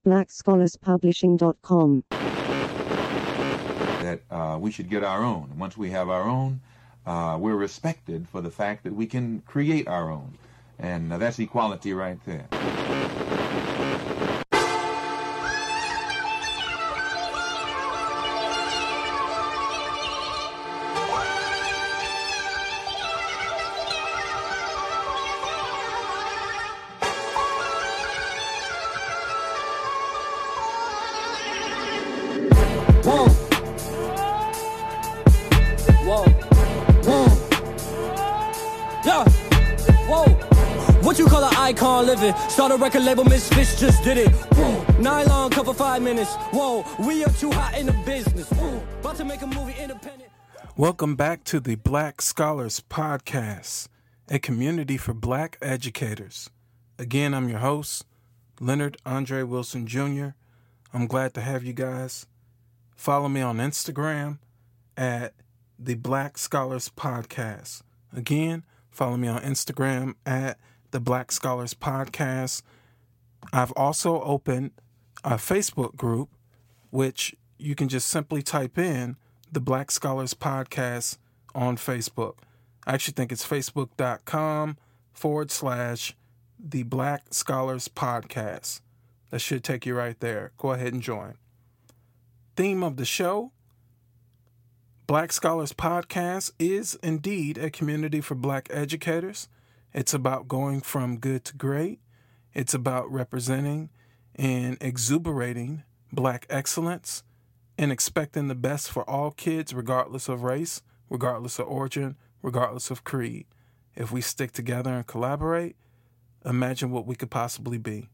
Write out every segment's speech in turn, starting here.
blackscholarspublishing.com. That we should get our own. Once we have our own, we're respected for the fact that we can create our own. And that's equality right there. Icon living, start a record label, Misfits just did it. Whoa. Nylon cover 5 minutes. Whoa, we are too hot in the business. Whoa. About to make a movie independent. Welcome back to the Black Scholars Podcast, a community for black educators. Again, I'm your host, Leonard Andre Wilson Jr. I'm glad to have you guys. Follow me on Instagram at the Black Scholars Podcast. Again, follow me on Instagram at the Black Scholars Podcast. I've also opened a Facebook group, which you can just simply type in the Black Scholars Podcast on Facebook. I actually think it's facebook.com/the Black Scholars Podcast. That should take you right there. Go ahead and join. Theme of the show: Black Scholars Podcast is indeed a community for black educators. It's about going from good to great. It's about representing and exuberating black excellence and expecting the best for all kids, regardless of race, regardless of origin, regardless of creed. If we stick together and collaborate, imagine what we could possibly be.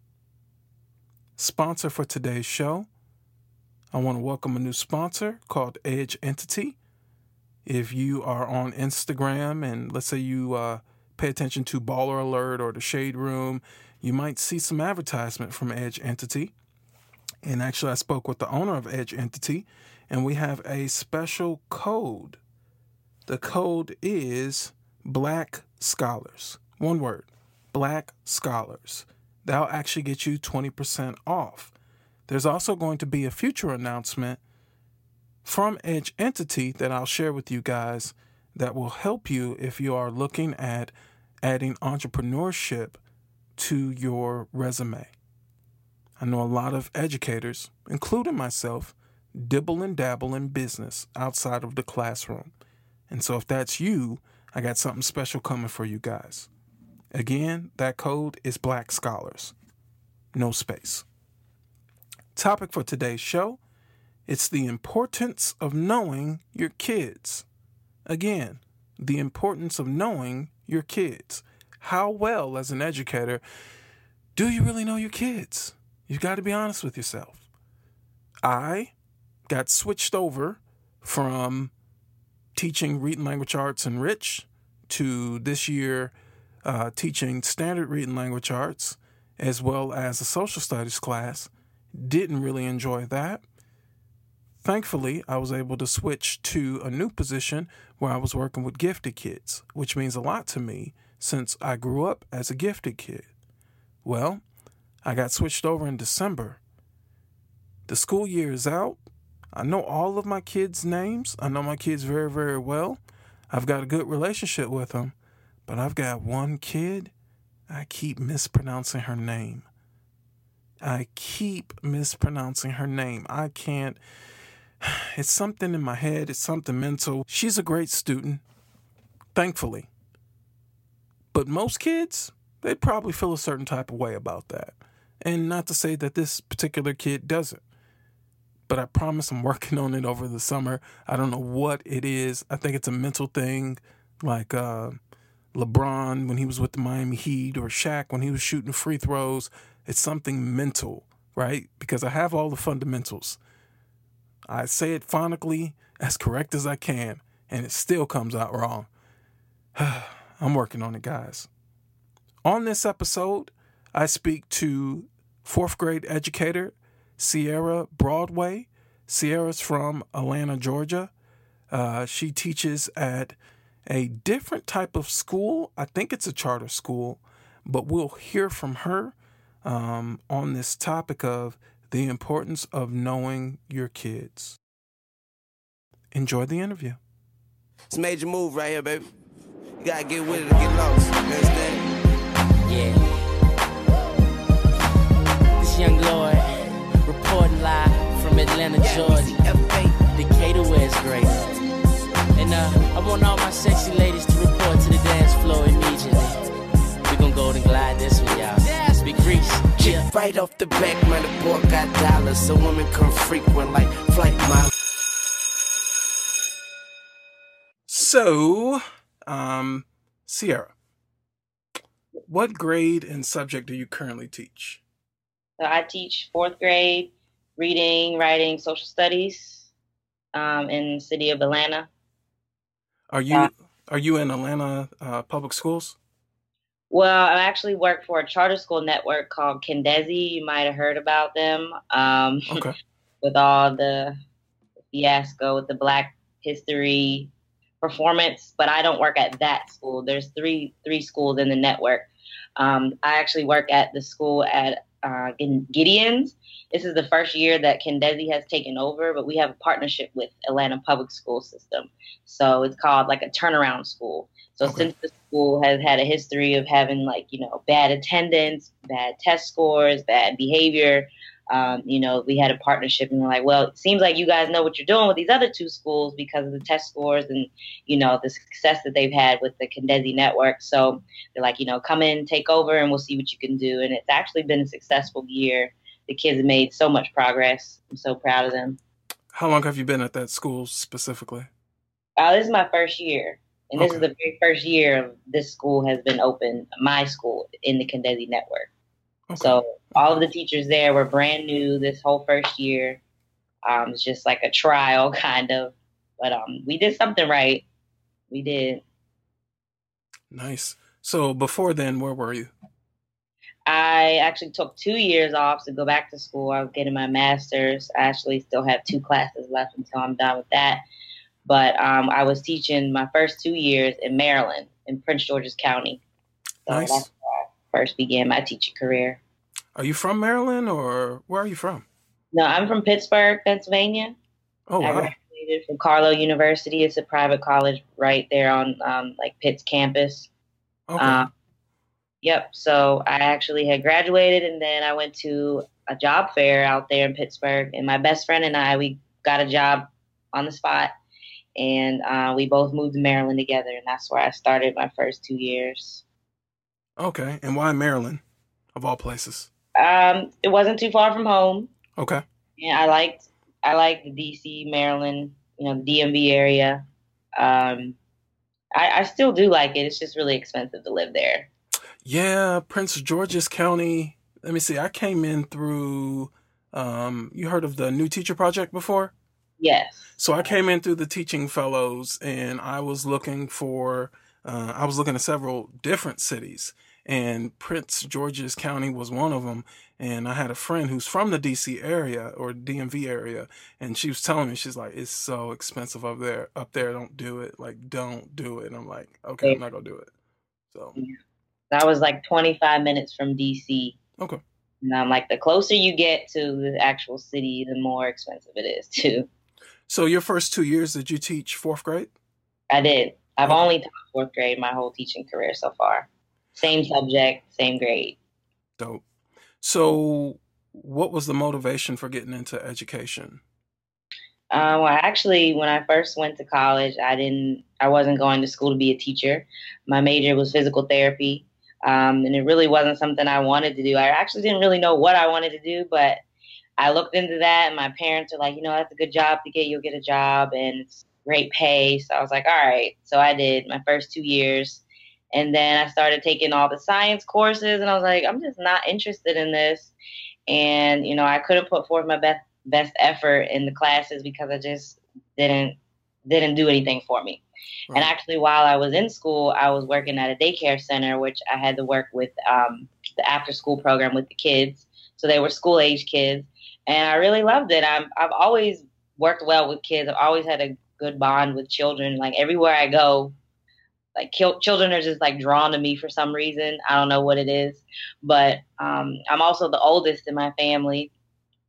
Sponsor for today's show: I want to welcome a new sponsor called Edge Entity. If you are on Instagram and let's say you pay attention to Baller Alert or the Shade Room, you might see some advertisement from Edge Entity. And actually, I spoke with the owner of Edge Entity, and we have a special code. The code is Black Scholars. One word, Black Scholars. That'll actually get you 20% off. There's also going to be a future announcement from Edge Entity that I'll share with you guys that will help you if you are looking at adding entrepreneurship to your resume. I know a lot of educators, including myself, dibble and dabble in business outside of the classroom. And so if that's you, I got something special coming for you guys. Again, that code is Black Scholars. No space. Topic for today's show: it's the importance of knowing your kids. Again, the importance of knowing your kids. How well, as an educator, do you really know your kids? You've got to be honest with yourself. I got switched over from teaching reading language arts in Rich to this year teaching standard reading language arts as well as a social studies class. Didn't really enjoy that. Thankfully, I was able to switch to a new position where I was working with gifted kids, which means a lot to me since I grew up as a gifted kid. Well, I got switched over in December. The school year is out. I know all of my kids' names. I know my kids very, very well. I've got a good relationship with them. But I've got one kid, I keep mispronouncing her name. I can't. It's something in my head. It's something mental. She's a great student, thankfully. But most kids, they'd probably feel a certain type of way about that. And not to say that this particular kid doesn't. But I promise I'm working on it over the summer. I don't know what it is. I think it's a mental thing, like LeBron when he was with the Miami Heat, or Shaq when he was shooting free throws. It's something mental, right? Because I have all the fundamentals. I say it phonetically as correct as I can, and it still comes out wrong. I'm working on it, guys. On this episode, I speak to fourth grade educator Sierra Broadway. Sierra's from Atlanta, Georgia. She teaches at a different type of school. I think it's a charter school, but we'll hear from her on this topic of the importance of knowing your kids. Enjoy the interview. It's a major move right here, baby. You gotta get with it to get lost. You understand? Yeah. This young Lord reporting live from Atlanta, Georgia. Decatur, where it's great. And I want all my sexy ladies to report to the dance floor immediately. We gon' Golden Glide this one, y'all. Big Reese. Yeah. Right off the back, man, the boy got dollars, so women come frequent like flight miles. So, Sierra, what grade and subject do you currently teach? So I teach 4th grade, reading, writing, social studies, in the city of Atlanta. Are you in Atlanta public schools? Well, I actually work for a charter school network called Kendesi. You might have heard about them. Okay. With all the fiasco with the Black History performance, but I don't work at that school. There's three schools in the network. I actually work at the school at Gideon's. This is the first year that Kendesi has taken over, but we have a partnership with Atlanta Public School System. So it's called like a turnaround school. So Okay. since the school has had a history of having bad attendance, bad test scores, bad behavior, we had a partnership and we're like, well, it seems like you guys know what you're doing with these other 2 schools because of the test scores and, the success that they've had with the Kendesi network. So they're like, come in, take over, and we'll see what you can do. And it's actually been a successful year. The kids have made so much progress. I'm so proud of them. How long have you been at that school specifically? This is my first year. And this is Okay. the very first year this school has been open, my school, in the Kendesi network. Okay. So all of the teachers there were brand new this whole first year. It's just like a trial kind of, but we did something right. We did. Nice. So before then, where were you? I actually took 2 years off to go back to school. I was getting my master's. I actually still have 2 classes left until I'm done with that. But I was teaching my first 2 years in Maryland, in Prince George's County. So Nice. that's where I first began my teaching career. Are you from Maryland or where are you from? No, I'm from Pittsburgh, Pennsylvania. Oh, I wow. graduated from Carlow University. It's a private college right there on Pitt's campus. Okay. Yep. So I actually had graduated, and then I went to a job fair out there in Pittsburgh. And my best friend and I, we got a job on the spot, and we both moved to Maryland together. And that's where I started my first 2 years. Okay. And why Maryland, of all places? It wasn't too far from home. Okay. And I liked the DC, Maryland, the DMV area. I still do like it. It's just really expensive to live there. Yeah, Prince George's County. Let me see. I came in through, you heard of the New Teacher Project before? Yes. So I came in through the Teaching Fellows, and I was looking at several different cities, and Prince George's County was one of them. And I had a friend who's from the DC area or DMV area, and she was telling me, she's like, it's so expensive up there. Don't do it. Like, don't do it. And I'm like, okay, I'm not gonna do it. So That was like 25 minutes from DC. okay. And I'm like, the closer you get to the actual city, the more expensive it is too. So your first 2 years, did you teach 4th grade? I did. I've Okay. only taught 4th grade my whole teaching career so far. Same subject, same grade. Dope. So what was the motivation for getting into education? Well, actually, when I first went to college, I wasn't going to school to be a teacher. My major was physical therapy. And it really wasn't something I wanted to do. I actually didn't really know what I wanted to do, but I looked into that, and my parents are like, that's a good job to get. You'll get a job, and it's great pay. So I was like, all right. So I did my first 2 years. And then I started taking all the science courses, and I was like, I'm just not interested in this. And, I couldn't put forth my best effort in the classes because I just didn't do anything for me. Right. And actually, while I was in school, I was working at a daycare center, which I had to work with the after school program with the kids. So they were school age kids. And I really loved it. I've always worked well with kids. I've always had a good bond with children. Like everywhere I go, like children are just like drawn to me for some reason. I don't know what it is, but I'm also the oldest in my family.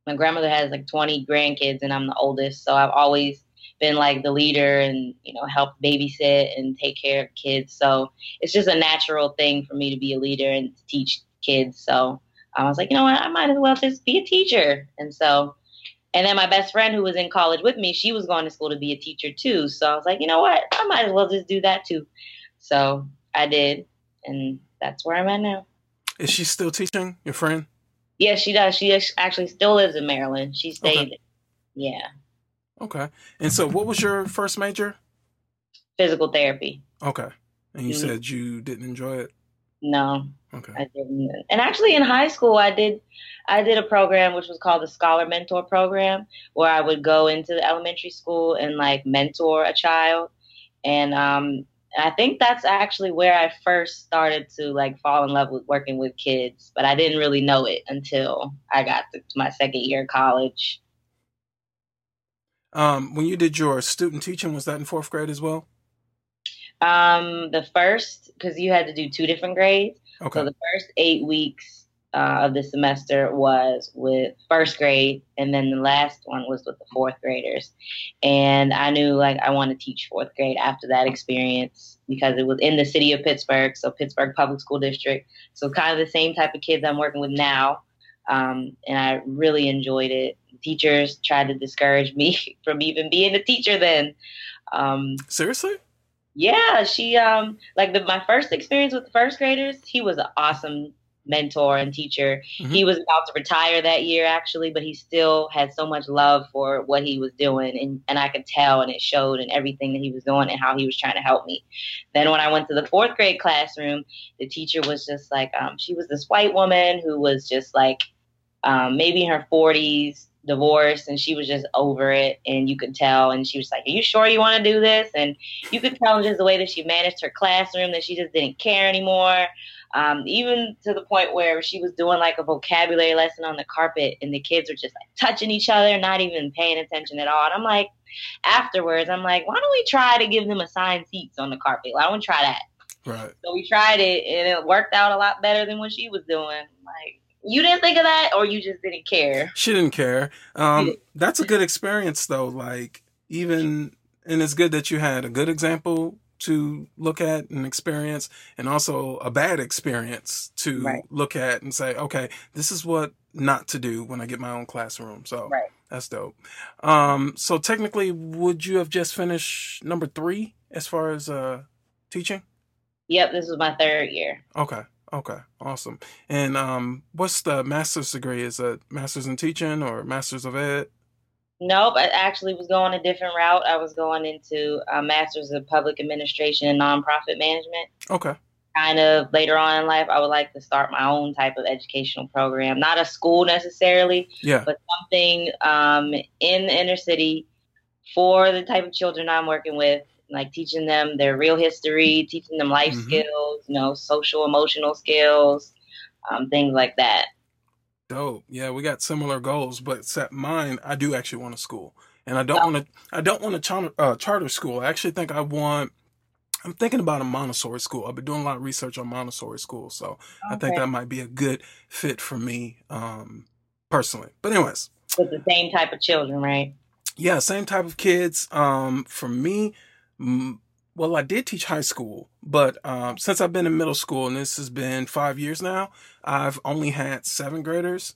my grandmother has like 20 grandkids and I'm the oldest. So I've always been like the leader and, help babysit and take care of kids. So it's just a natural thing for me to be a leader and to teach kids. So I was like, you know what, I might as well just be a teacher. And then my best friend who was in college with me, she was going to school to be a teacher too. So I was like, you know what, I might as well just do that too. So I did. And that's where I'm at now. Is she still teaching, your friend? Yes, she does. She actually still lives in Maryland. She stayed. Okay. Yeah. Okay. And so what was your first major? Physical therapy. Okay. And you said you didn't enjoy it? No. Okay. I didn't. And actually in high school, I did a program which was called the Scholar Mentor Program, where I would go into the elementary school and like mentor a child. And I think that's actually where I first started to like fall in love with working with kids, but I didn't really know it until I got to my second year of college. When you did your student teaching, was that in 4th grade as well? The first, because you had to do 2 different grades. Okay. So the first 8 weeks of the semester was with 1st grade, and then the last one was with the 4th graders. And I knew like I want to teach 4th grade after that experience because it was in the city of Pittsburgh, so Pittsburgh Public School District. So kind of the same type of kids I'm working with now. And I really enjoyed it. Teachers tried to discourage me from even being a teacher then. Seriously? Yeah, she my first experience with the 1st graders, he was an awesome mentor and teacher. Mm-hmm. He was about to retire that year actually, but he still had so much love for what he was doing, and I could tell, and it showed in everything that he was doing and how he was trying to help me. Then when I went to the 4th grade classroom, the teacher was just like she was this white woman who was just like maybe in her 40s, divorced, and she was just over it, and you could tell. And she was like, are you sure you want to do this? And you could tell just the way that she managed her classroom that she just didn't care anymore, even to the point where she was doing like a vocabulary lesson on the carpet and the kids were just like touching each other, not even paying attention at all. And I'm like, afterwards, I'm like, why don't we try to give them assigned seats on the carpet? Why don't we try that? Right. So we tried it, and it worked out a lot better than what she was doing. Like, you didn't think of that, or you just didn't care? She didn't care. That's a good experience, though. Like, and it's good that you had a good example to look at and experience, and also a bad experience to look at and say, okay, this is what not to do when I get my own classroom. So that's dope. So technically, would you have just finished number 3 as far as teaching? Yep, this was my 3rd year. Okay, awesome. And what's the master's degree? Is it master's in teaching or master's of ed? Nope, I actually was going a different route. I was going into a master's of public administration and nonprofit management. Okay. Kind of later on in life, I would like to start my own type of educational program. Not a school necessarily, but something in the inner city for the type of children I'm working with. Like teaching them their real history, teaching them life skills, social, emotional skills, things like that. Dope. Yeah, we got similar goals, but except mine, I do actually want a school, and I don't want a charter school. I actually think I'm thinking about a Montessori school. I've been doing a lot of research on Montessori schools, so I think that might be a good fit for me, personally. But anyways, with the same type of children, right? Yeah, same type of kids. For me. Well, I did teach high school, but since I've been in middle school, and this has been 5 years now, I've only had 7th graders.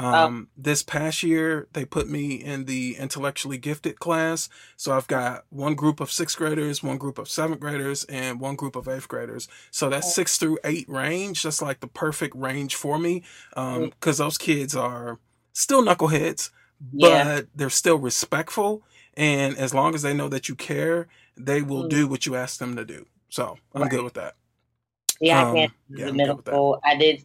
This past year, they put me in the intellectually gifted class. So I've got one group of 6th graders, one group of 7th graders, and one group of 8th graders. So that's 6 through 8 range. That's like the perfect range for me, because those kids are still knuckleheads, but they're still respectful. And as long as they know that you care, they will do what you ask them to do. So I'm good with that. Yeah, I can't do middle school. I did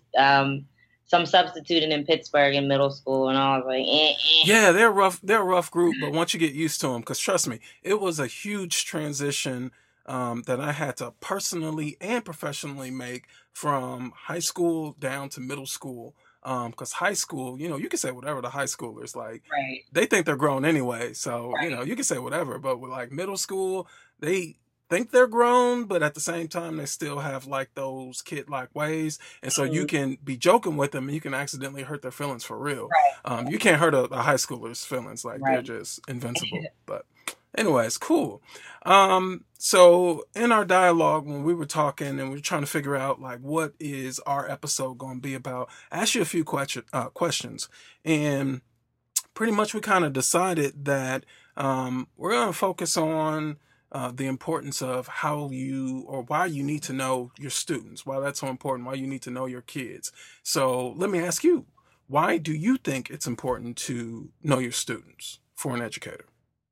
some substituting in Pittsburgh in middle school, and I was like, Yeah, they're rough. They're a rough group, but once you get used to them, because trust me, it was a huge transition that I had to personally and professionally make from high school down to middle school. Because high school, you can say whatever to high schoolers. Like, they think they're grown anyway. So, you can say whatever. But with like middle school, they think they're grown, but at the same time, they still have like those kid-like ways. And so you can be joking with them and you can accidentally hurt their feelings for real. Right. You can't hurt a high schooler's feelings. Like they're Right. just invincible. But anyways, cool. So in our dialogue, when we were talking and we were trying to figure out like what is our episode going to be about, I asked you a few questions, and pretty much we kind of decided that we're going to focus on the importance of how you or why you need to know your students, why that's so important, why you need to know your kids. So let me ask you, why do you think it's important to know your students for an educator?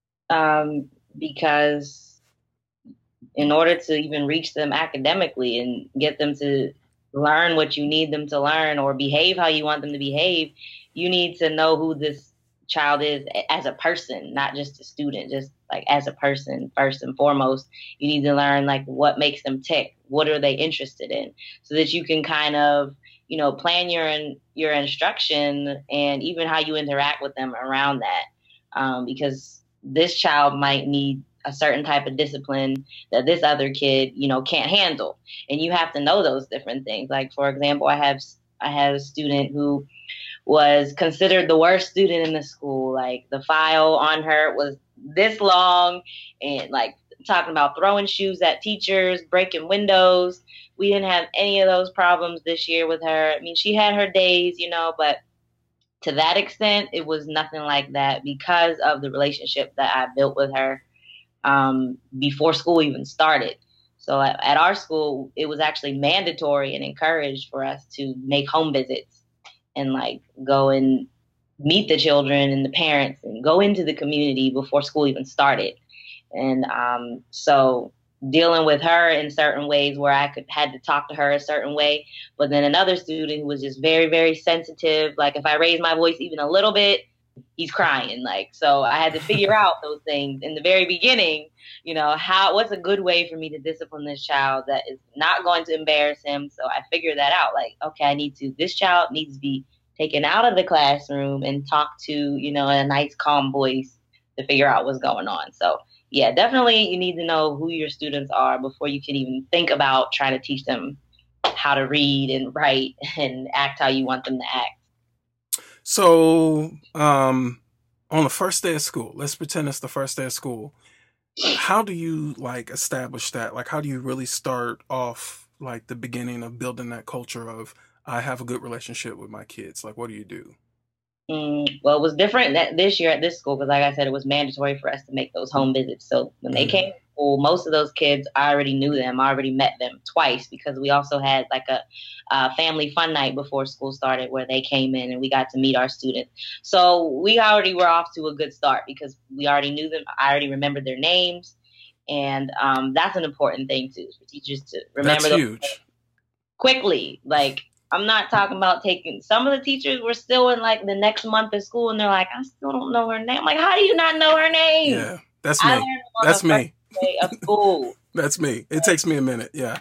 Because in order to even reach them academically and get them to learn what you need them to learn or behave how you want them to behave, you need to know who this child is as a person, not just a student, just like as a person. First and foremost, you need to learn like what makes them tick, what are they interested in, so that you can kind of, you know, plan your instruction and even how you interact with them around that, because this child might need a certain type of discipline that this other kid, you know, can't handle, and you have to know those different things. Like, for example, I have a student who was considered the worst student in the school. Like, the file on her was this long, and like talking about throwing shoes at teachers, breaking windows. We didn't have any of those problems this year with her. I mean, she had her days, you know, but to that extent, it was nothing like that because of the relationship that I built with her before school even started. So at our school, it was actually mandatory and encouraged for us to make home visits and like go and meet the children and the parents and go into the community before school even started. And so dealing with her in certain ways where I had to talk to her a certain way, but then another student who was just very, very sensitive. Like, if I raise my voice even a little bit, he's crying. Like, so I had to figure out those things in the very beginning, you know, what's a good way for me to discipline this child that is not going to embarrass him. So I figured that out. Like, okay, this child needs to be taken out of the classroom and talked to, you know, in a nice, calm voice to figure out what's going on. So yeah, definitely you need to know who your students are before you can even think about trying to teach them how to read and write and act how you want them to act. So on the first day of school, let's pretend it's the first day of school. How do you like establish that? Like, how do you really start off like the beginning of building that culture of I have a good relationship with my kids? Like, what do you do? Well, it was different this year at this school because, like I said, it was mandatory for us to make those home visits. So when they came to school, most of those kids, I already knew them. I already met them twice because we also had like a family fun night before school started where they came in and we got to meet our students. So we already were off to a good start because we already knew them. I already remembered their names. And that's an important thing, too, for teachers to remember. That's huge. Quickly. Like, I'm not talking about some of the teachers were still in like the next month of school and they're like, I still don't know her name. I'm like, how do you not know her name? Yeah, that's me. That's me. Day of school. That's me. It takes me a minute. Yeah.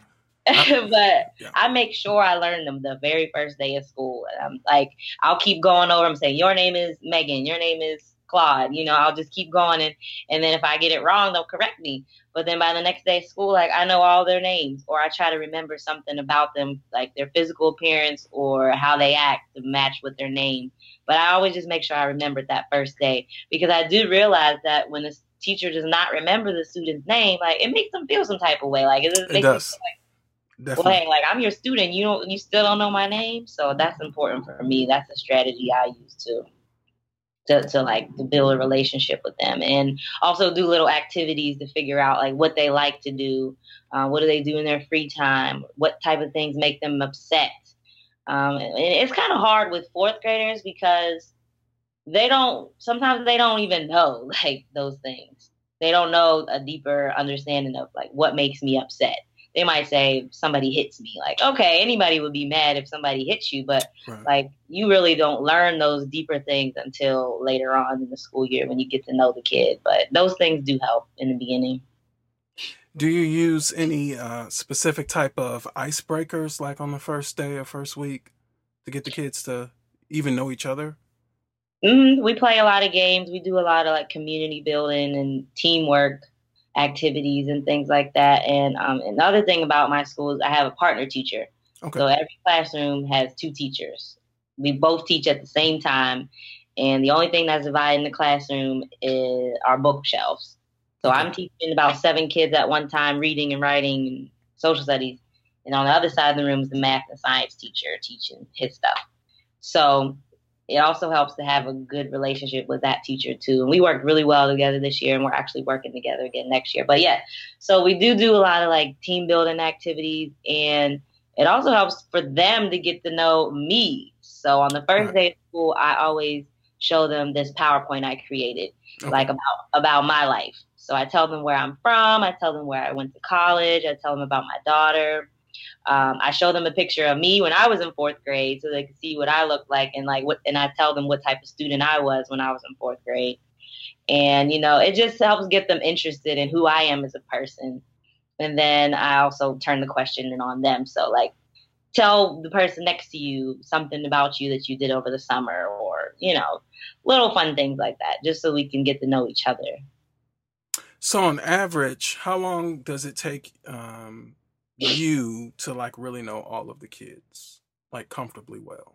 But I make sure I learn them the very first day of school. And I'm like, I'll keep going over them saying, your name is Megan, your name is Claude. You know, I'll just keep going. And then if I get it wrong, they'll correct me. But then by the next day of school, like, I know all their names, or I try to remember something about them, like their physical appearance or how they act to match with their name. But I always just make sure I remember that first day, because I do realize that when the teacher does not remember the student's name, like, it makes them feel some type of way. Like, it does. Like, well, hey, like, I'm your student. You still don't know my name. So that's important for me. That's a strategy I use to build a relationship with them, and also do little activities to figure out like what they like to do. What do they do in their free time? What type of things make them upset? And it's kind of hard with fourth graders because sometimes they don't even know like those things. They don't know a deeper understanding of like what makes me upset. They might say somebody hits me. Like, okay, anybody would be mad if somebody hits you, but like, you really don't learn those deeper things until later on in the school year when you get to know the kid. But those things do help in the beginning. Do you use any specific type of icebreakers like on the first day or first week to get the kids to even know each other? We play a lot of games. We do a lot of like community building and teamwork activities and things like that. And another thing about my school is I have a partner teacher. Okay. So every classroom has 2 teachers. We both teach at the same time. And the only thing that's dividing the classroom is our bookshelves. So Okay. I'm teaching about 7 kids at one time, reading and writing and social studies. And on the other side of the room is the math and science teacher teaching his stuff. So it also helps to have a good relationship with that teacher too. And we worked really well together this year, and we're actually working together again next year. But yeah, so we do a lot of like team building activities, and it also helps for them to get to know me. So on the first day of school, I always show them this PowerPoint I created, like about my life. So I tell them where I'm from. I tell them where I went to college. I tell them about my daughter. I show them a picture of me when I was in 4th grade so they can see what I look like, and and I tell them what type of student I was when I was in 4th grade. And, it just helps get them interested in who I am as a person. And then I also turn the question on them. So like, tell the person next to you something about you that you did over the summer, or, little fun things like that, just so we can get to know each other. So on average, how long does it take you to like really know all of the kids, like comfortably well?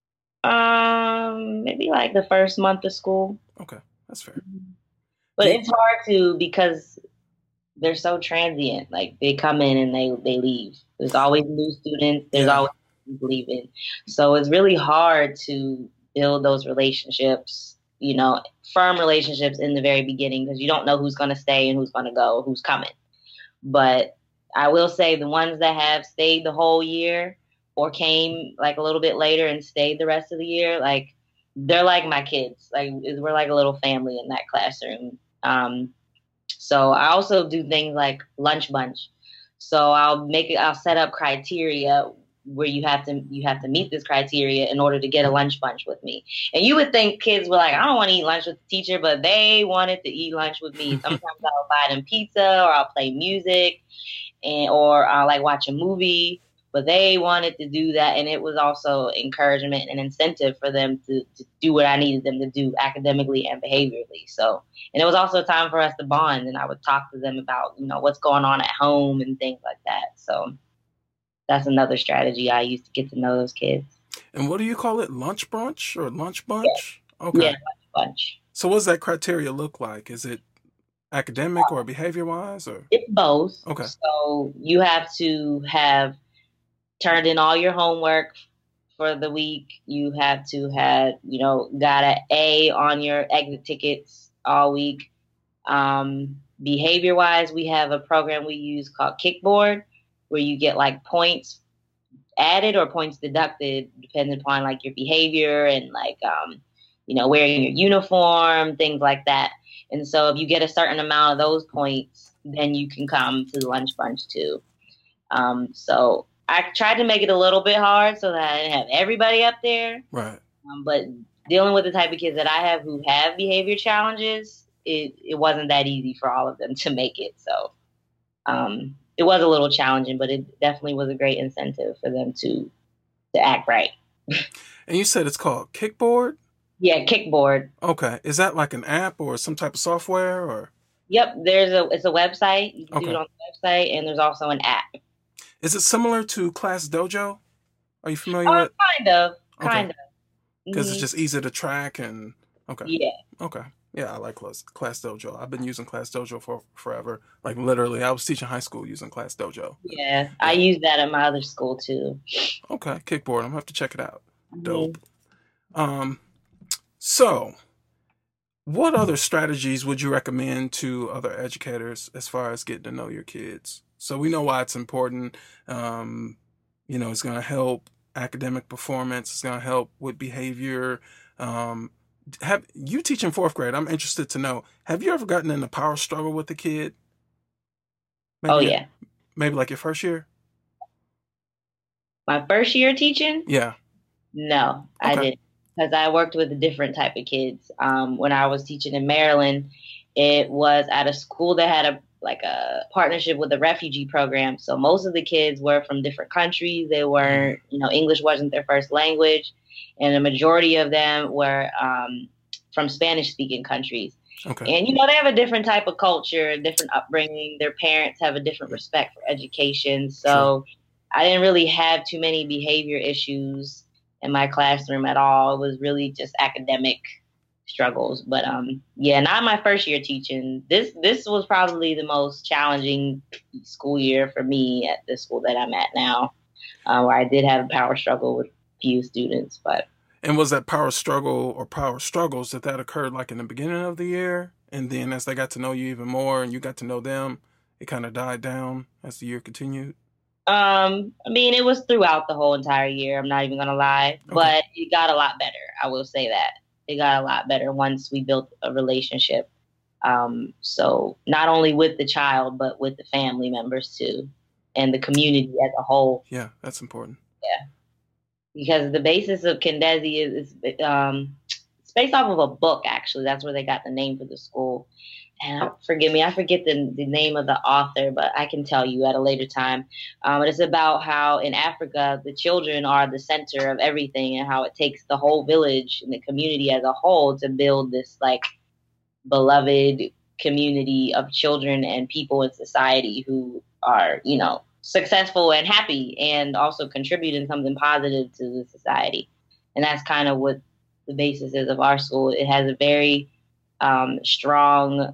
Maybe like the first month of school. Okay, that's fair. But it's hard to, because they're so transient. Like they come in and they leave. There's always new students. There's always leaving. So it's really hard to build those relationships, firm relationships in the very beginning, because you don't know who's going to stay and who's going to go, who's coming. But I will say the ones that have stayed the whole year or came like a little bit later and stayed the rest of the year, like they're like my kids. Like we're like a little family in that classroom. So I also do things like lunch bunch. So I'll set up criteria where you have to meet this criteria in order to get a lunch bunch with me. And you would think kids were like, I don't want to eat lunch with the teacher, but they wanted to eat lunch with me. Sometimes I'll buy them pizza, or I'll play music, or I'll like watch a movie, but they wanted to do that. And it was also encouragement and incentive for them to do what I needed them to do academically and behaviorally. So, and it was also a time for us to bond, and I would talk to them about, what's going on at home and things like that. So that's another strategy I use to get to know those kids. And what do you call it? Lunch brunch or lunch bunch? Yeah. Okay. Yeah, lunch bunch. So what does that criteria look like? Is it academic or behavior wise, or? It's both. Okay. So you have to have turned in all your homework for the week. You have to have, got an A on your exit tickets all week. Behavior wise, we have a program we use called Kickboard, where you get like points added or points deducted depending upon like your behavior and like, wearing your uniform, things like that. And so if you get a certain amount of those points, then you can come to the lunch bunch too. So I tried to make it a little bit hard so that I didn't have everybody up there. Right. But dealing with the type of kids that I have who have behavior challenges, it wasn't that easy for all of them to make it. So it was a little challenging, but it definitely was a great incentive for them to act right. And you said it's called Kickboard? Yeah, Kickboard. Okay. Is that like an app or some type of software, or? Yep, it's a website. You can do it on the website, and there's also an app. Is it similar to Class Dojo? Are you familiar with? Kind of. Because it's just easy to track and okay. Yeah. Okay. Yeah, I like Class Dojo. I've been using Class Dojo for forever. Like literally, I was teaching high school using Class Dojo. Yeah, I use that at my other school too. Okay, Kickboard. I'm gonna have to check it out. Dope. So, what other strategies would you recommend to other educators as far as getting to know your kids? So we know why it's important. It's going to help academic performance. It's going to help with behavior. Have you teach in 4th grade? I'm interested to know. Have you ever gotten in a power struggle with a kid? Yeah. Maybe like your first year? My first year teaching? Yeah. No, I didn't. Because I worked with a different type of kids. When I was teaching in Maryland, it was at a school that had a partnership with a refugee program. So most of the kids were from different countries. They weren't, English wasn't their first language. And the majority of them were from Spanish-speaking countries. Okay. And, they have a different type of culture, different upbringing. Their parents have a different respect for education. So I didn't really have too many behavior issues in my classroom at all. It was really just academic struggles. But not my first year teaching. This was probably the most challenging school year for me at the school that I'm at now, where I did have a power struggle with few students. And was that power struggle or power struggles that occurred like in the beginning of the year, and then as they got to know you even more and you got to know them, it kind of died down as the year continued? It was throughout the whole entire year. I'm not even gonna lie, but it got a lot better. I will say that it got a lot better once we built a relationship. So not only with the child, but with the family members too, and the community as a whole. Yeah, that's important. Yeah. Because the basis of Kendezi is it's based off of a book, actually. That's where they got the name for the school. And forgive me, I forget the name of the author, but I can tell you at a later time. But it's about how in Africa, the children are the center of everything, and how it takes the whole village and the community as a whole to build this like beloved community of children and people in society who are, successful and happy, and also contributing something positive to the society. And that's kind of what the basis is of our school. It has a very strong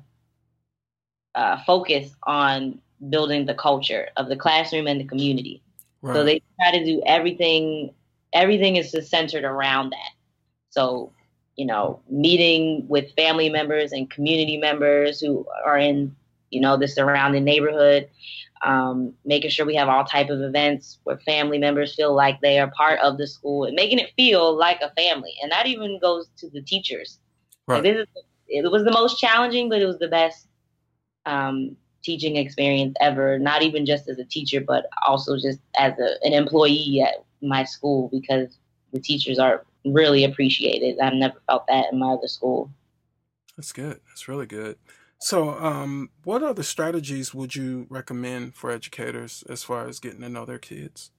focus on building the culture of the classroom and the community. Right. So they try to do everything is just centered around that. So, meeting with family members and community members who are in, the surrounding neighborhood, making sure we have all type of events where family members feel like they are part of the school, and making it feel like a family. And that even goes to the teachers. Right. Like it was the most challenging, but it was the best teaching experience ever. Not even just as a teacher, but also just as an employee at my school, because the teachers are really appreciated. I've never felt that in my other school. That's good. That's really good. So, what other strategies would you recommend for educators as far as getting to know their kids?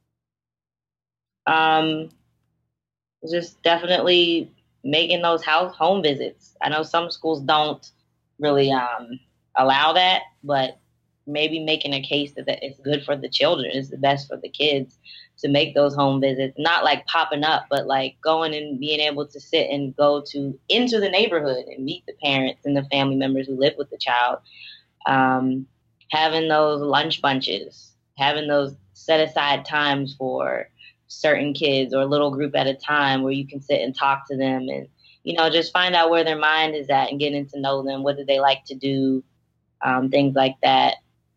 Just definitely making those home visits. I know some schools don't really allow that, but maybe making a case that it's good for the children, it's the best for the kids to make those home visits, not like popping up, but like going and being able to sit and go into the neighborhood and meet the parents and the family members who live with the child. Having those lunch bunches, having those set aside times for certain kids or a little group at a time where you can sit and talk to them and, just find out where their mind is at and getting to know them. What do they like to do? Things like that.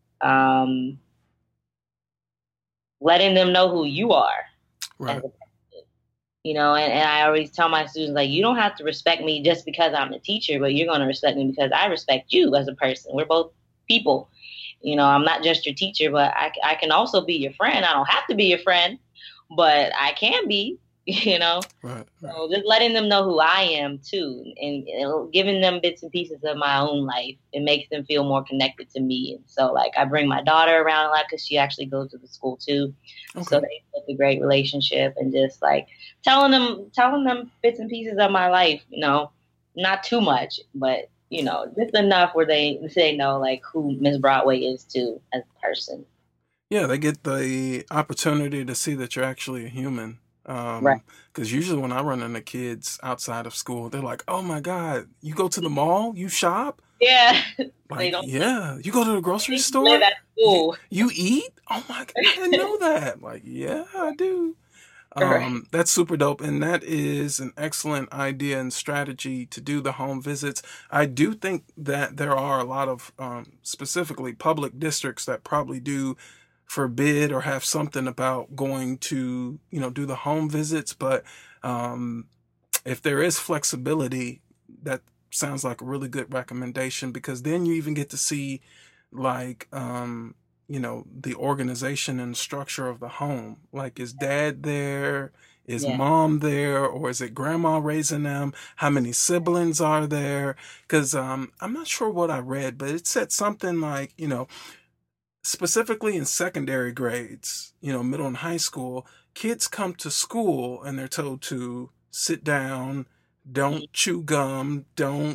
Letting them know who you are. Right. As a person, and I always tell my students, like, you don't have to respect me just because I'm a teacher, but you're going to respect me because I respect you as a person. We're both people. I'm not just your teacher, but I can also be your friend. I don't have to be your friend, but I can be, Right. So just letting them know who I am too, and giving them bits and pieces of my own life, it makes them feel more connected to me. And so, like, I bring my daughter around a lot because she actually goes to the school too. Okay. So they have a great relationship, and just like telling them bits and pieces of my life, not too much, but just enough where they know like who Miss Broadway is too as a person. Yeah, they get the opportunity to see that you're actually a human. Right. Because usually when I run into kids outside of school, they're like, "Oh my God, you go to the mall? You shop? Yeah. Like, yeah. You go to the grocery store? Live at school. You eat? Oh my God, I didn't know that. Like, yeah, I do. That's super dope. And that is an excellent idea and strategy to do the home visits. I do think that there are a lot of specifically public districts that probably do forbid or have something about going to, do the home visits. But if there is flexibility, that sounds like a really good recommendation, because then you even get to see like, the organization and structure of the home. Like, is dad there? Is mom there? Or is it grandma raising them? How many siblings are there? Because I'm not sure what I read, but it said something like, specifically in secondary grades, middle and high school, kids come to school and they're told to sit down, don't chew gum, don't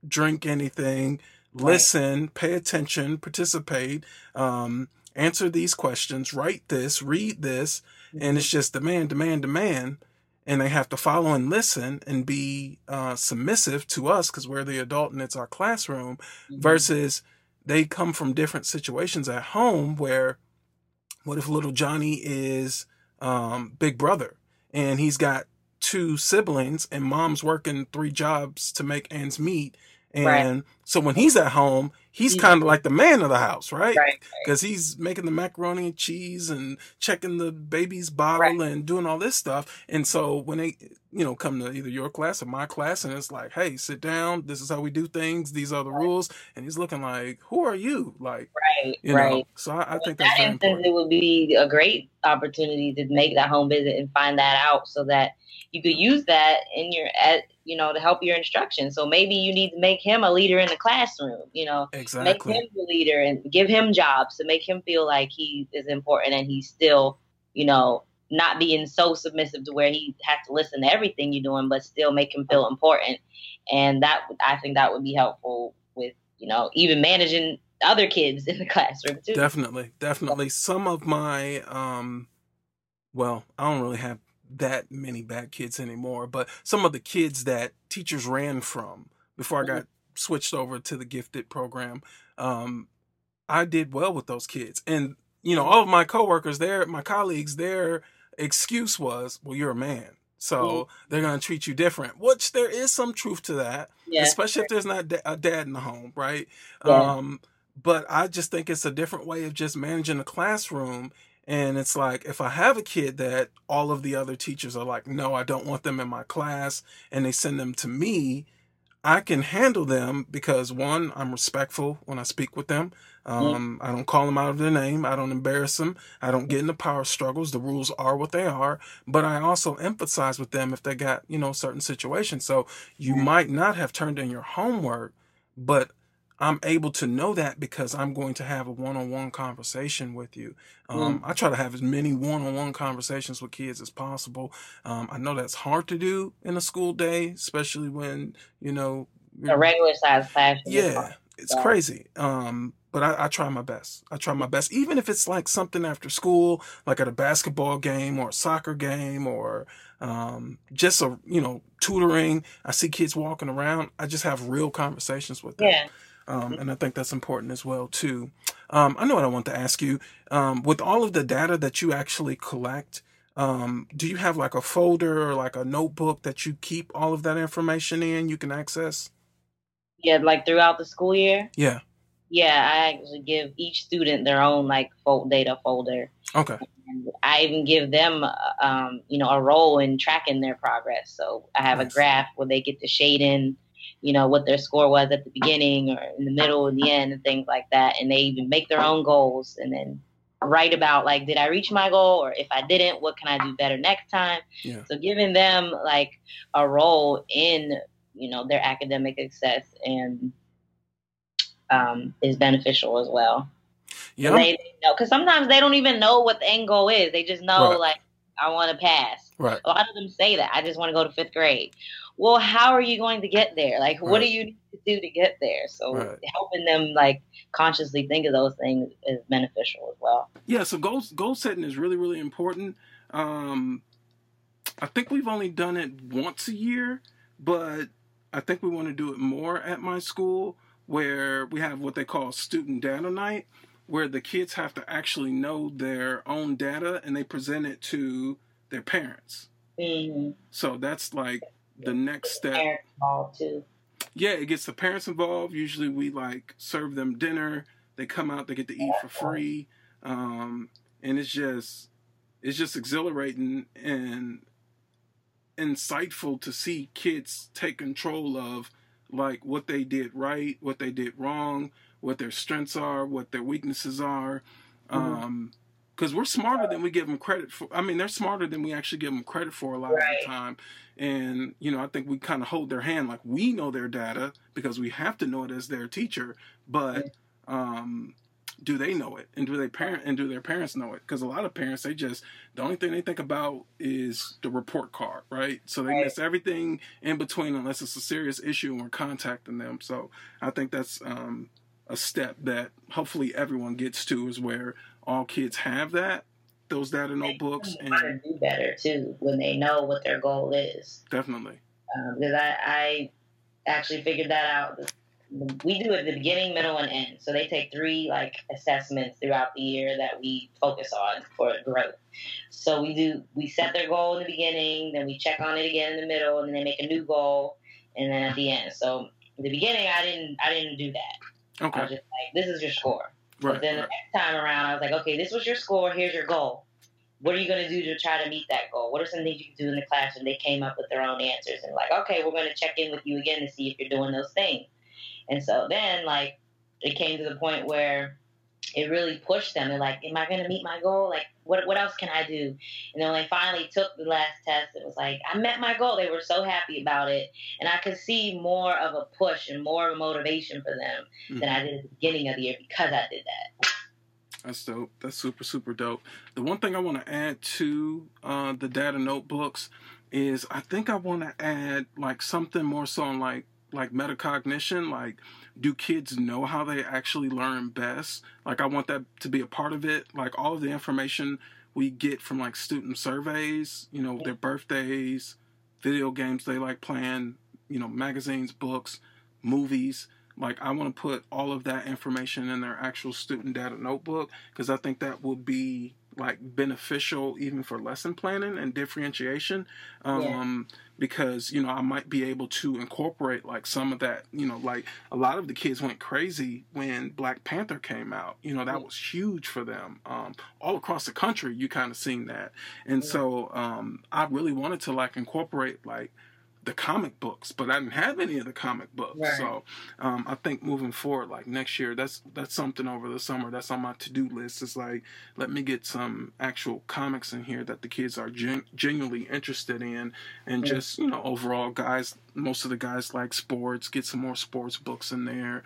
drink anything, listen, pay attention, participate, answer these questions, write this, read this, and it's just demand, and they have to follow and listen and be submissive to us because we're the adult and it's our classroom, versus they come from different situations at home where, what if little Johnny is big brother and he's got 2 siblings and mom's working 3 jobs to make ends meet. And so when he's at home, he's kind of like the man of the house, right? Because he's making the macaroni and cheese and checking the baby's bottle and doing all this stuff. And so when they, come to either your class or my class, and it's like, hey, sit down. This is how we do things. These are the rules. And he's looking like, who are you? Like, you know. So I think that's very important. It would be a great opportunity to make that home visit and find that out so that you could use that in your, to help your instruction. So maybe you need to make him a leader in the classroom, Exactly. Make him the leader and give him jobs to make him feel like he is important and he's still, not being so submissive to where he has to listen to everything you're doing, but still make him feel important. And I think that would be helpful with, even managing other kids in the classroom too. Definitely. Some of my, I don't really have that many bad kids anymore, but some of the kids that teachers ran from before I got switched over to the gifted program, I did well with those kids. And, all of my coworkers there, my colleagues, their excuse was, well, you're a man, so they're going to treat you different, which there is some truth to that, especially if there's not a dad in the home, right? But I just think it's a different way of just managing a classroom. And it's like, if I have a kid that all of the other teachers are like, no, I don't want them in my class, and they send them to me, I can handle them because, one, I'm respectful when I speak with them. I don't call them out of their name. I don't embarrass them. I don't get into power struggles. The rules are what they are. But I also empathize with them if they got, certain situations. So you might not have turned in your homework, but I'm able to know that because I'm going to have a one-on-one conversation with you. I try to have as many one-on-one conversations with kids as possible. I know that's hard to do in a school day, especially when, a regular size class. Yeah, it's crazy. But I try my best. Even if it's like something after school, like at a basketball game or a soccer game or just tutoring. I see kids walking around. I just have real conversations with them. Yeah. And I think that's important as well, too. I know what I want to ask you. With all of the data that you actually collect, do you have like a folder or like a notebook that you keep all of that information in you can access? Yeah, like throughout the school year? Yeah. Yeah, I actually give each student their own like data folder. Okay. And I even give them, a role in tracking their progress. So I have a graph where they get to shade in, what their score was at the beginning or in the middle and the end and things like that. And they even make their own goals and then write about like, did I reach my goal? Or if I didn't, what can I do better next time? Yeah. So giving them like a role in, their academic success and is beneficial as well. Yeah. Because sometimes they don't even know what the end goal is. They just know like, I want to pass. Right. A lot of them say that. I just want to go to 5th grade. Well, how are you going to get there? Like, what do you need to do to get there? So helping them like consciously think of those things is beneficial as well. Yeah. So goal setting is really, really important. I think we've only done it once a year, but I think we want to do it more at my school where we have what they call student data night, where the kids have to actually know their own data and they present it to their parents. Mm-hmm. So that's like the next step. Parents involved too. Yeah, it gets the parents involved. Usually we like serve them dinner. They come out, they get to eat for free. And it's just exhilarating and insightful to see kids take control of like what they did right, what they did wrong, what their strengths are, what their weaknesses are. Because we're smarter than we give them credit for. I mean, they're smarter than we actually give them credit for a lot of the time. And, I think we kind of hold their hand like we know their data because we have to know it as their teacher. But do they know it, and do their parents know it? Because a lot of parents, the only thing they think about is the report card, right? So they miss everything in between unless it's a serious issue and we're contacting them. So I think that's a step that hopefully everyone gets to, is where all kids have those data notebooks. And try to do better too when they know what their goal is. Definitely. Because I actually figured that out. We do it at the beginning, middle, and end. So they take 3 assessments throughout the year that we focus on for growth. So we set their goal in the beginning, then we check on it again in the middle, and then they make a new goal, and then at the end. So in the beginning, I didn't do that. Okay. I was just like, this is your score. Right. But then the next time around, I was like, okay, this was your score. Here's your goal. What are you going to do to try to meet that goal? What are some things you can do in the classroom? They came up with their own answers and okay, we're going to check in with you again to see if you're doing those things. And so then it came to the point where it really pushed them. They're like, am I going to meet my goal? What else can I do? And then when they finally took the last test, it was like, I met my goal. They were so happy about it. And I could see more of a push and more of a motivation for them than I did at the beginning of the year because I did that. That's dope. That's super, super dope. The one thing I want to add to the data notebooks is I think I want to add something more so on like metacognition. Do kids know how they actually learn best? I want that to be a part of it. All of the information we get from student surveys, their birthdays, video games they like playing, magazines, books, movies. I want to put all of that information in their actual student data notebook, because I think that would be beneficial even for lesson planning and differentiation. Because, I might be able to incorporate some of that, a lot of the kids went crazy when Black Panther came out. That was huge for them. All across the country, you kind of seen that. And so I really wanted to incorporate the comic books, but I didn't have any of the comic books. Right. So I think moving forward, next year, that's something over the summer that's on my to-do list. Is let me get some actual comics in here that the kids are genuinely interested in, and just overall, most of the guys like sports. Get some more sports books in there.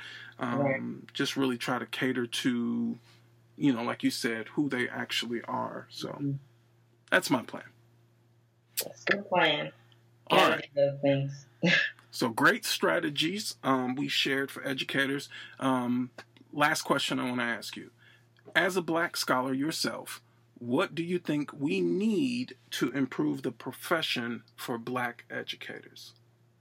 Just really try to cater to, like you said, who they actually are. So that's my plan. That's a good plan. All right. Those things. So great strategies we shared for educators. Last question I want to ask you. As a Black scholar yourself, what do you think we need to improve the profession for Black educators?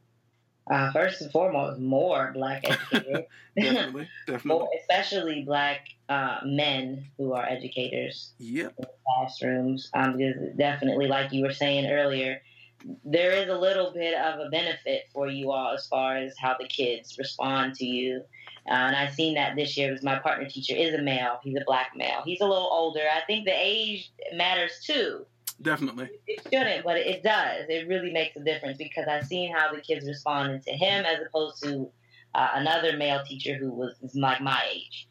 First and foremost, more Black educators. Definitely. More, especially Black men who are educators in classrooms. Because definitely, like you were saying earlier, there is a little bit of a benefit for you all as far as how the kids respond to you. And I've seen that this year because my partner teacher is a male. He's a Black male. He's a little older. I think the age matters too. Definitely. It shouldn't, but it does. It really makes a difference because I've seen how the kids responded to him as opposed to another male teacher who was my age.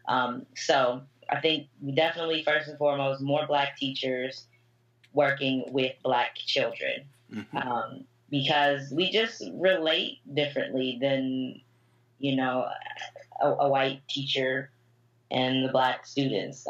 So I think definitely, first and foremost, more Black teachers working with Black children. Mm-hmm. Because we just relate differently than, a white teacher and the Black students.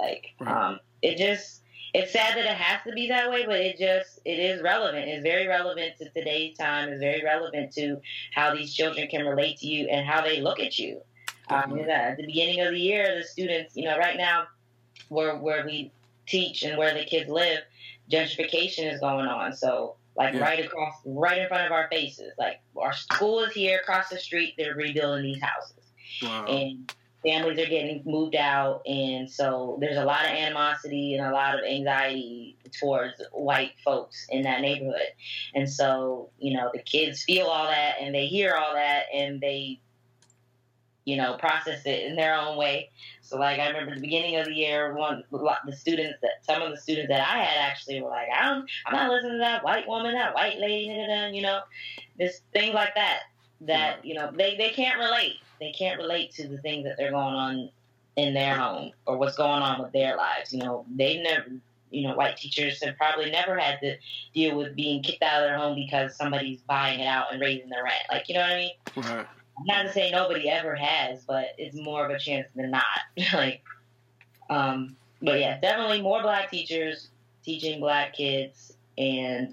It's sad that it has to be that way, but it is relevant. It's very relevant to today's time. It's very relevant to how these children can relate to you and how they look at you. At the beginning of the year, the students, right now, where we teach and where the kids live, gentrification is going on. So, right in front of our faces. Our school is here across the street. They're rebuilding these houses. Wow. And families are getting moved out. And so there's a lot of animosity and a lot of anxiety towards white folks in that neighborhood. And so, the kids feel all that and they hear all that and they, process it in their own way. So, I remember at the beginning of the year, some of the students that I had actually were like, I'm not listening to that white woman, that white lady, this things like that, they can't relate. They can't relate to the things that they're going on in their home or what's going on with their lives. They've never, white teachers have probably never had to deal with being kicked out of their home because somebody's buying it out and raising the rent. You know what I mean? Right. Not to say nobody ever has, but it's more of a chance than not. But yeah, definitely more Black teachers teaching Black kids, and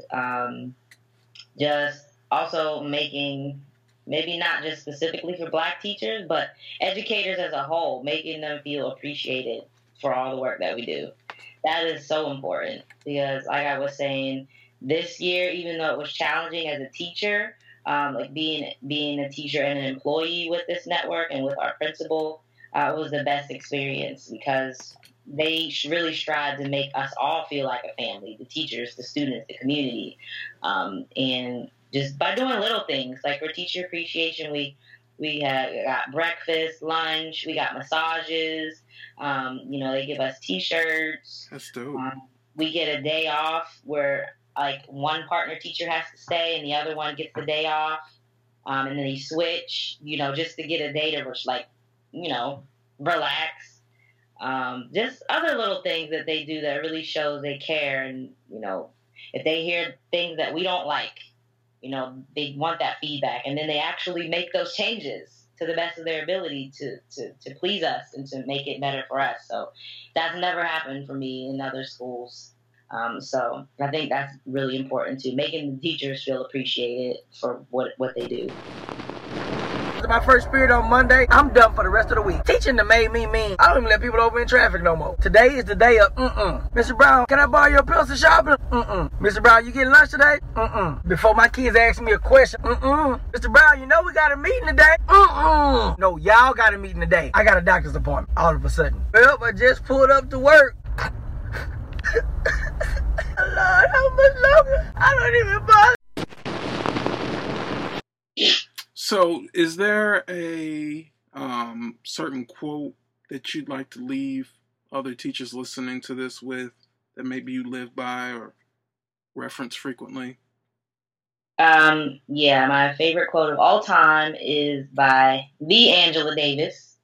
just also making, maybe not just specifically for Black teachers, but educators as a whole, making them feel appreciated for all the work that we do. That is so important because, like I was saying, this year, even though it was challenging as a teacher, like being a teacher and an employee with this network and with our principal, was the best experience because they really strive to make us all feel like a family, the teachers, the students, the community. And just by doing little things, like for teacher appreciation, we got breakfast, lunch, we got massages, they give us T-shirts. That's dope. We get a day off where like one partner teacher has to stay and the other one gets the day off. And then they switch, just to get a day to relax. Just other little things that they do that really shows they care. And, if they hear things that we don't like, they want that feedback. And then they actually make those changes to the best of their ability to please us and to make it better for us. So that's never happened for me in other schools. So I think that's really important too, making the teachers feel appreciated for what they do. My first period on Monday, I'm done for the rest of the week. Teaching that made me mean I don't even let people over in traffic no more. Today is the day of Mr. Brown, can I borrow your pencil sharpener? Mr. Brown, you getting lunch today? Before my kids ask me a question, Mr. Brown, we got a meeting today? No, y'all got a meeting today. I got a doctor's appointment all of a sudden. Well, I just pulled up to work. Lord, how much longer? I don't even bother. So, is there a certain quote that you'd like to leave other teachers listening to this with that maybe you live by or reference frequently? Yeah, my favorite quote of all time is by the Angela Davis,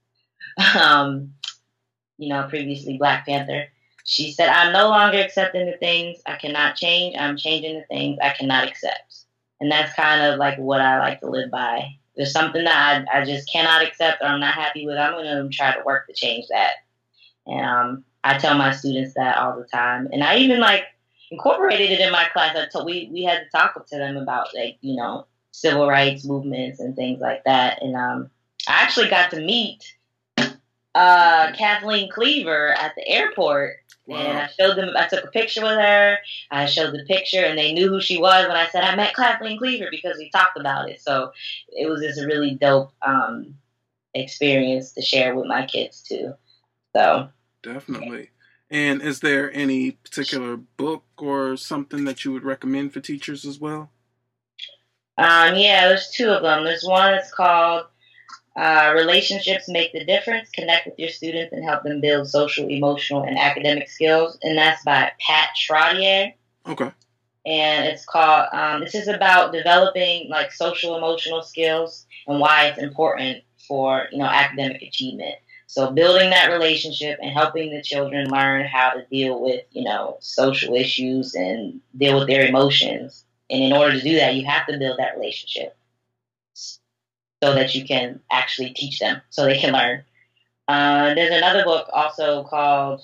previously Black Panther. She said, "I'm no longer accepting the things I cannot change. I'm changing the things I cannot accept." And that's kind of like what I like to live by. If there's something that I just cannot accept or I'm not happy with, I'm going to try to work to change that. And I tell my students that all the time. And I even incorporated it in my class. We had to talk to them about civil rights movements and things like that. And I actually got to meet Kathleen Cleaver at the airport. Wow. And I showed them, I took a picture with her. I showed the picture and they knew who she was when I said I met Kathleen Cleaver because we talked about it. So it was just a really dope experience to share with my kids too. So definitely. And is there any particular book or something that you would recommend for teachers as well? Yeah, there's two of them. There's one that's called Relationships Make the Difference. Connect with your students and help them build social, emotional, and academic skills. And that's by Pat Trottier. Okay. And it's called, this is about developing social, emotional skills and why it's important for, academic achievement. So building that relationship and helping the children learn how to deal with, social issues and deal with their emotions. And in order to do that, you have to build that relationship so that you can actually teach them so they can learn. There's another book also called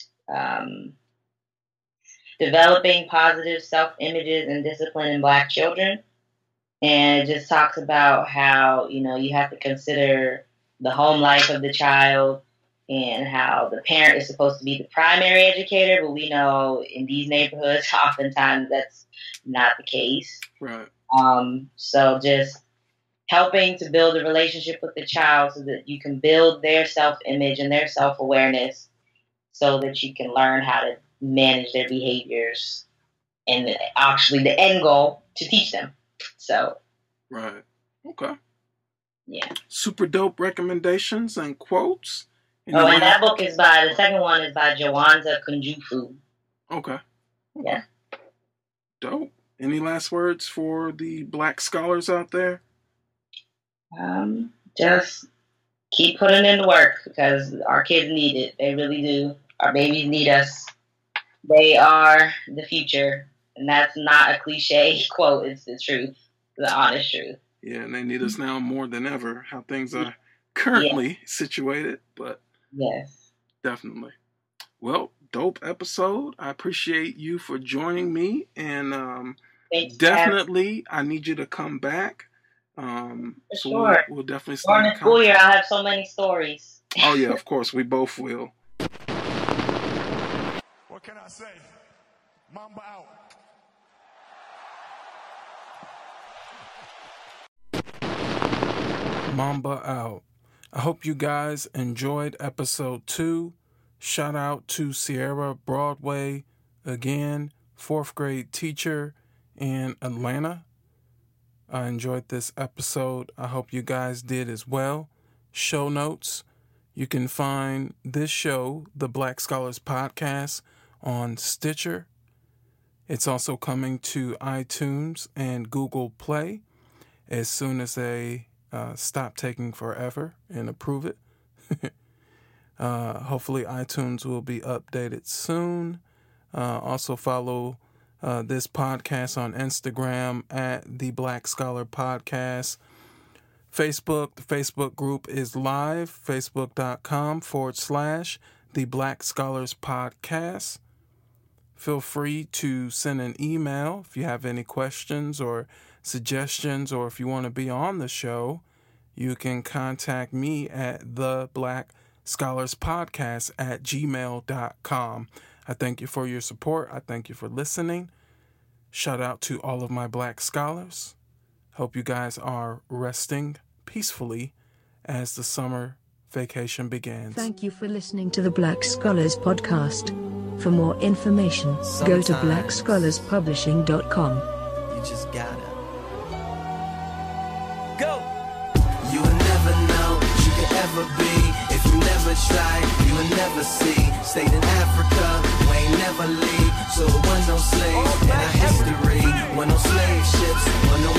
Developing Positive Self-Images and Discipline in Black Children. And it just talks about how, you have to consider the home life of the child and how the parent is supposed to be the primary educator, but we know in these neighborhoods, oftentimes that's not the case. Right. So just helping to build a relationship with the child so that you can build their self-image and their self-awareness so that you can learn how to manage their behaviors and actually the end goal to teach them. So. Right. Okay. Yeah. Super dope recommendations and quotes. And that book is the second one is by Jawanza Kunjufu. Okay. Yeah. Dope. Any last words for the Black scholars out there? Just keep putting in the work because our kids need it. They really do. Our babies need us. They are the future. And that's not a cliche quote. It's the truth. The honest truth. Yeah, and they need us now more than ever, how things are currently situated. But yes, definitely. Well, dope episode. I appreciate you for joining me, and definitely I need you to come back. For so sure. We'll definitely start. During the school year, I'll have so many stories. Oh yeah, of course, we both will. What can I say? Mamba out. Mamba out. I hope you guys enjoyed episode 2. Shout out to Sierra Broadway, again, 4th grade teacher in Atlanta. I enjoyed this episode. I hope you guys did as well. Show notes. You can find this show, the Black Scholars Podcast, on Stitcher. It's also coming to iTunes and Google Play as soon as they stop taking forever and approve it. Hopefully iTunes will be updated soon. Also follow this podcast on Instagram at the Black Scholar Podcast. Facebook, the Facebook group is live, facebook.com/the Black Scholars Podcast. Feel free to send an email if you have any questions or suggestions, or if you want to be on the show, you can contact me at the Black Scholars Podcast at gmail.com. I thank you for your support. I thank you for listening. Shout out to all of my Black Scholars. Hope you guys are resting peacefully as the summer vacation begins. Thank you for listening to the Black Scholars Podcast. For more information, go to blackscholarspublishing.com. You just gotta go. You will never know what you could ever be. If you never try, you will never see. Stayed in Africa, we ain't never leave. So it wasn't no slaves in our history. Wasn't no slave ships, wasn't no